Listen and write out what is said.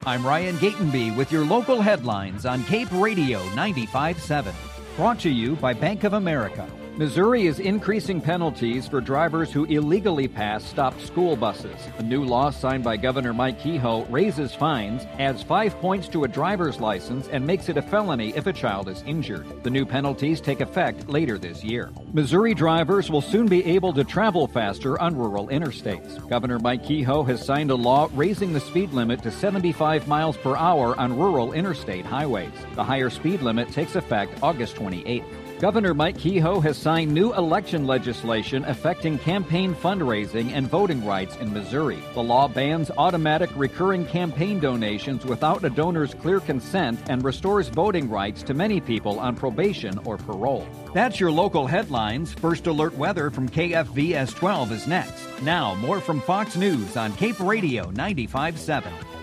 I'm Ryan Gatenby with your local headlines on Cape Radio 95.7. Brought to you by Bank of America. Missouri is increasing penalties for drivers who illegally pass stopped school buses. A new law signed by Governor Mike Kehoe raises fines, adds 5 points to a driver's license, and makes it a felony if a child is injured. The new penalties take effect later this year. Missouri drivers will soon be able to travel faster on rural interstates. Governor Mike Kehoe has signed a law raising the speed limit to 75 miles per hour on rural interstate highways. The higher speed limit takes effect August 28th. Governor Mike Kehoe has signed new election legislation affecting campaign fundraising and voting rights in Missouri. The law bans automatic recurring campaign donations without a donor's clear consent and restores voting rights to many people on probation or parole. That's your local headlines. First Alert weather from KFVS 12 is next. Now, more from Fox News on Cape Radio 95.7.